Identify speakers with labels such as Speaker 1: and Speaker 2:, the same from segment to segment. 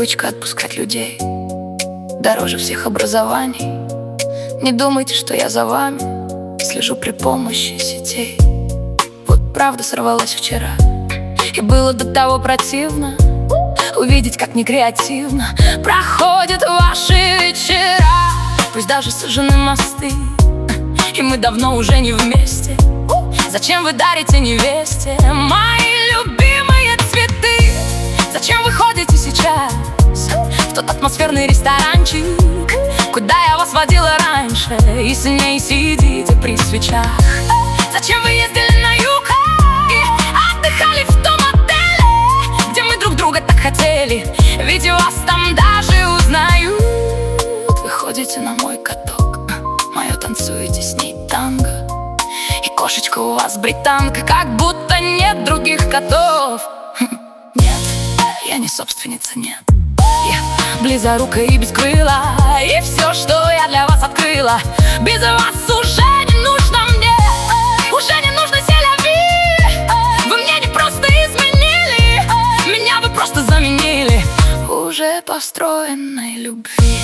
Speaker 1: привычка отпускать людей дороже всех образований. Не думайте, что я за вами слежу при помощи сетей. Вот правда сорвалась вчера, и было до того противно увидеть, как некреативно проходят ваши вечера. Пусть даже сожжены мосты, и мы давно уже не вместе. Зачем вы дарите невесте мои любимые цветы? Зачем вы ходите сейчас в тот атмосферный ресторанчик, куда я вас водила раньше, и с ней сидите при свечах? Зачем вы ездили на юг и отдыхали в том отеле, где мы друг друга так хотели? Ведь вас там даже узнают. Вы ходите на мой каток, мое танцуете с ней танго, и кошечка у вас британка, как будто нет других котов. Нет, я не собственница, нет. Я близорукая и без крыла, и все, что я для вас открыла, без вас уже не нужно мне, уже не нужно селяви. Вы мне не просто изменили, меня вы просто заменили уже построенной любви.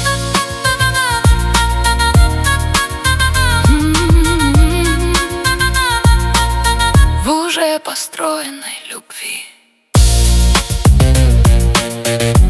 Speaker 1: В уже построенной любви.